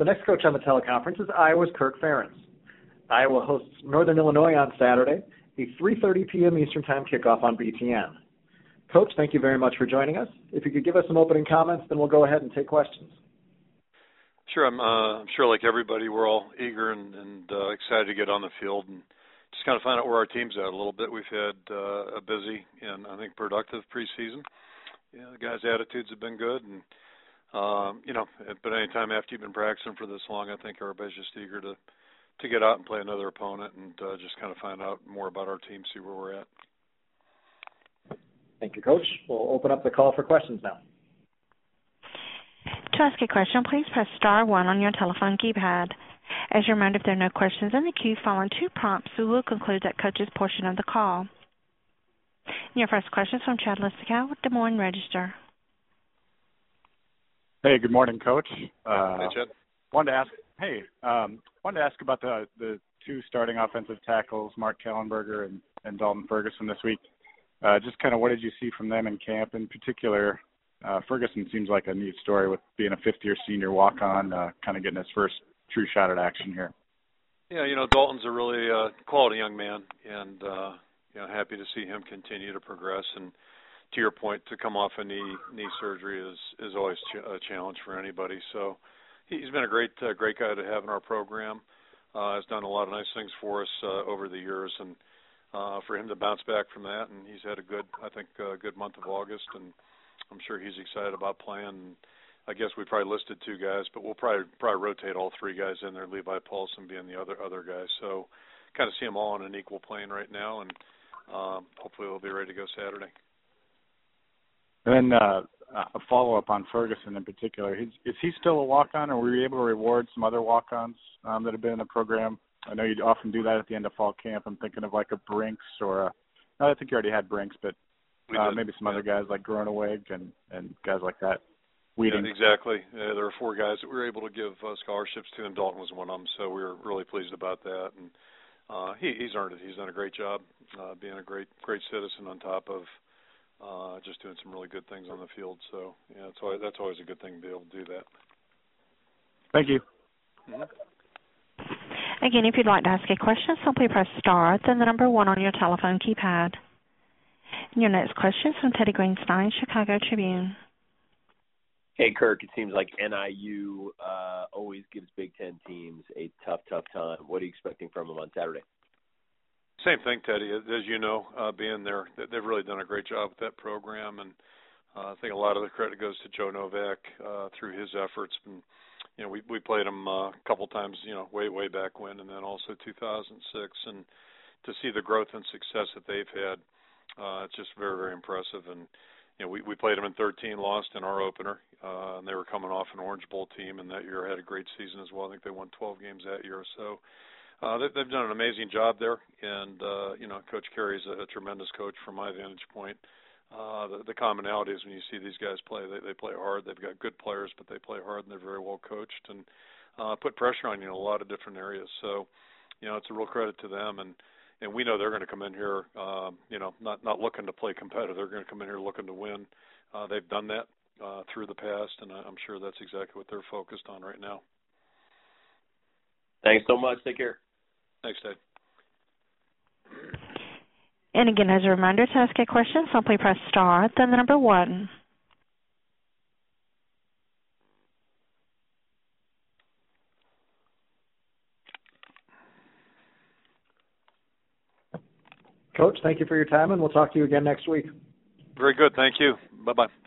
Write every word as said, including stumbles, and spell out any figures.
The next coach on the teleconference is Iowa's Kirk Ferentz. Iowa hosts Northern Illinois on Saturday, a three thirty p.m. Eastern Time kickoff on B T N. Coach, thank you very much for joining us. If you could give us some opening comments, then we'll go ahead and take questions. Sure. I'm, uh, I'm sure like everybody, we're all eager and, and uh, excited to get on the field and just kind of find out where our team's at a little bit. We've had uh, a busy and I think productive preseason. Yeah, the guys' attitudes have been good, and um, you know, but anytime after you've been practicing for this long, I think everybody's just eager to to get out and play another opponent and uh, just kind of find out more about our team, see where we're at. Thank you, Coach. We'll open up the call for questions now. To ask a question, please press star one on your telephone keypad. As a reminder, if there are no questions in the queue following two prompts, we will conclude that coach's portion of the call. Your first question is from Chad Listicow with Des Moines Register. Hey, good morning, Coach. Uh, hey, Chad. Wanted to ask. Hey, um, wanted to ask about the the two starting offensive tackles, Mark Kellenberger and, and Dalton Ferguson this week. Uh, just kind of what did you see from them in camp? In particular, uh, Ferguson seems like a neat story with being a fifth-year senior walk-on, uh, kind of getting his first true shot at action here. Yeah, you know, Dalton's a really uh, quality young man, and uh, you know, happy to see him continue to progress. And to your point, to come off a knee knee surgery is is always ch- a challenge for anybody. So he's been a great uh, great guy to have in our program. Uh, has done a lot of nice things for us uh, over the years, and uh, for him to bounce back from that, and he's had a good, I think, a good month of August, and I'm sure he's excited about playing. And I guess we probably listed two guys, but we'll probably probably rotate all three guys in there. Levi Paulson being the other other guy, so kind of see them all on an equal plane right now, and um, hopefully they'll be ready to go Saturday. And then uh, a follow-up on Ferguson in particular. Is, is he still a walk-on, or were you able to reward some other walk-ons um, that have been in the program? I know you often do that at the end of fall camp. I'm thinking of like a Brinks or a – I think you already had Brinks, but uh, maybe some yeah. other guys like Groneweg and, and guys like that. Weeding. Yeah, exactly. Uh, there were four guys that we were able to give uh, scholarships to, and Dalton was one of them, so we were really pleased about that. And uh, he, he's earned it. He's done a great job uh, being a great great citizen on top of uh, just doing some really good things on the field. So, yeah, it's always, that's always a good thing to be able to do that. Thank you. Mm-hmm. Again, if you'd like to ask a question, simply press star, then the number one on your telephone keypad. And your next question is from Teddy Greenstein, Chicago Tribune. Hey, Kirk, it seems like N I U uh, always gives Big Ten teams a tough, tough time. What are you expecting from them on Saturday? Same thing, Teddy. As you know, uh, being there, they've really done a great job with that program, and uh, I think a lot of the credit goes to Joe Novak uh, through his efforts. And you know, we we played them uh, a couple times, you know, way way back when, and then also two thousand six, and to see the growth and success that they've had, uh, it's just very very impressive. And you know, we we played them in thirteen, lost in our opener, uh, and they were coming off an Orange Bowl team, and that year had a great season as well. I think they won twelve games that year. So uh, they, they've done an amazing job there, and uh, you know, Coach Carey's a, a tremendous coach from my vantage point. Uh, the, the commonality is when you see these guys play, they, they play hard. They've got good players, but they play hard, and they're very well coached and uh, put pressure on you in a lot of different areas. So, you know, it's a real credit to them, and and we know they're going to come in here, um, you know, not not looking to play competitive. They're going to come in here looking to win. Uh, they've done that uh, through the past, and I'm sure that's exactly what they're focused on right now. Thanks so much. Take care. Thanks, Dave. And again, as a reminder, to ask a question, simply press star, then the number one. Coach, thank you for your time, and we'll talk to you again next week. Very good. Thank you. Bye-bye.